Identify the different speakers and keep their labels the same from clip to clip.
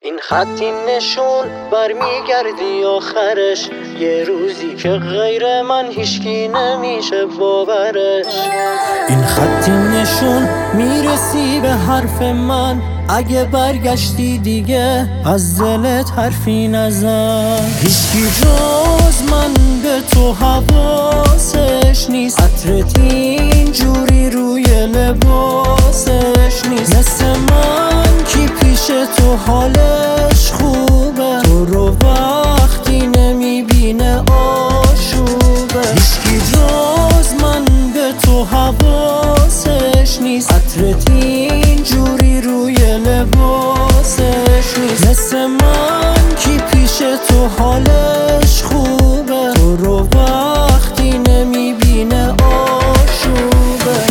Speaker 1: این خطی نشون برمیگردی آخرش، یه روزی که غیر من هیچکی نمیشه باورش. این خطی نشون میرسی به حرف من، اگه برگشتی دیگه از دلت حرفی نزن. هیچکی جز من به تو حواسش نیست، عطرت اینجوری روی لباسش نیست. مثل من کی پیش تو حالش خوبه، تو رو وقتی نمیبینه آشوبه. هیچکی جز من به تو حواسش نیست، عطرت اینجوری روی لباسش نیست. مثل من کی پیش تو حالش خوبه، تو رو وقتی نمیبینه آشوبه.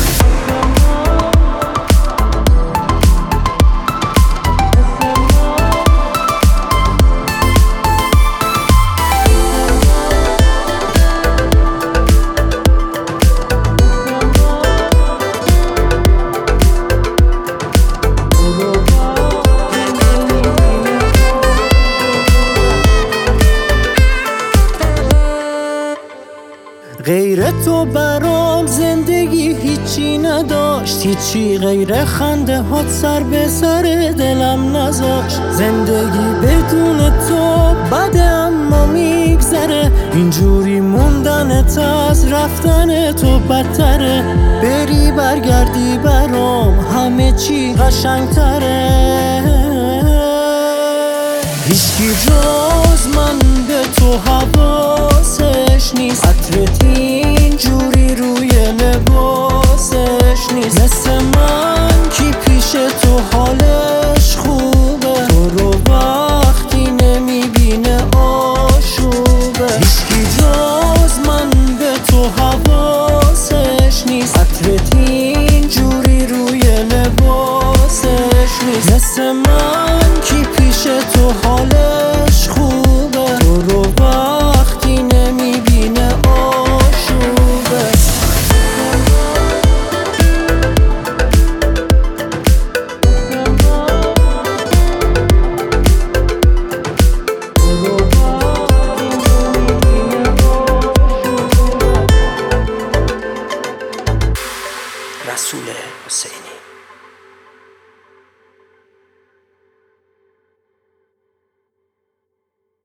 Speaker 1: غیر تو برام زندگی هیچی نداشت، هیچی غیر خنده هات سر به سر دلم نذاشت. زندگی بدون تو بده اما میگذره، اینجوری موندنت از رفتن تو بدتره. بری برگردی برام همه چی قشنگتره. هیچکی جز من به تو